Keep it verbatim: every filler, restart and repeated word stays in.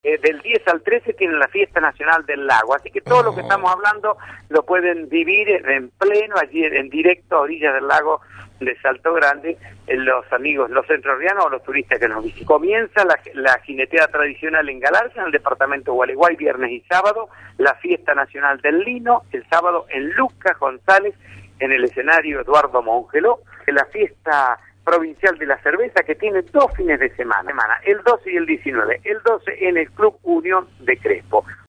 Eh, del diez al trece tienen la Fiesta Nacional del Lago, así que todo Oh. lo que estamos hablando lo pueden vivir en pleno, allí en directo a orillas del lago de Salto Grande, en los amigos, los entrerrianos o los turistas que nos visitan. Comienza la, la jineteada tradicional en Galarza, en el departamento de Gualeguay, viernes y sábado, la Fiesta Nacional del Lino, el sábado en Lucas González, en el escenario Eduardo Mongeló, en la fiesta provincial de la cerveza, que tiene dos fines de semana, el doce y el diecinueve, el doce en el Club Unión de Crespo.